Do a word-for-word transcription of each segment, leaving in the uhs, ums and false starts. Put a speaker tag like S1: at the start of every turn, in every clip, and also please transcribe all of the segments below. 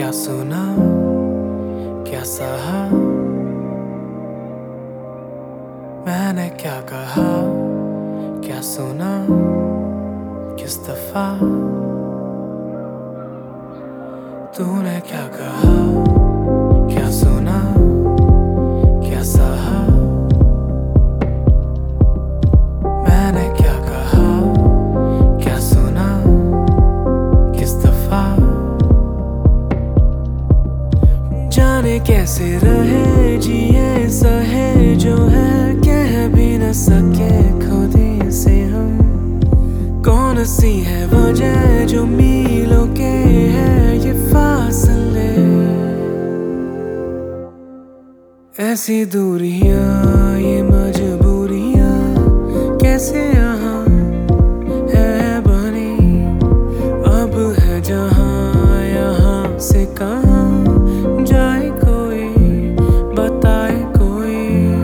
S1: क्या सुना, क्या सहा, मैंने क्या कहा, क्या सुना, किस दफा तूने क्या कहा, क्या सुना, क्या सहा, मैंने क्या कहा, क्या सुना, किस दफा। जाने कैसे रहे जिए सहे जो है, कह भी न सके खुद ही से हम। कौन सी है वजह जो मीलों के है ये फासले, ऐसी दूरियां ये मजबूरियां कैसे यहाँ है बनी। अब है जहाँ यहाँ से कहाँ जाए कोई, बताए कोई।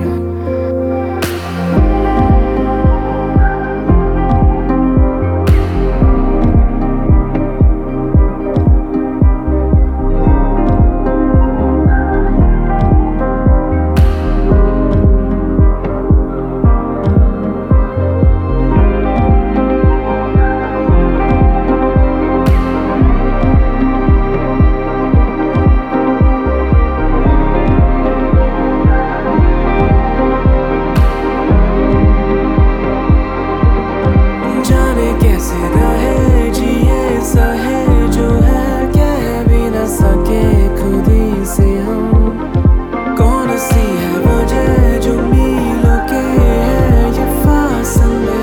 S1: कैसे रहे जिए सहे जो है, कह भी न सके खुद ही से हम। कौन सी है वजह जो मीलों के है ये फासले,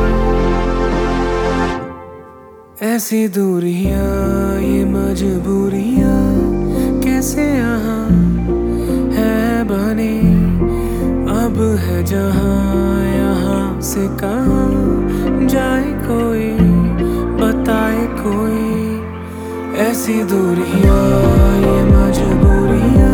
S1: ऐसी दूरियां ये मजबूरियां कैसे यहाँ है बनी। अब है जहाँ यहाँ से कहाँ जाए कोई, बताए कोई। ऐसी दूरियां ये मजबूरियां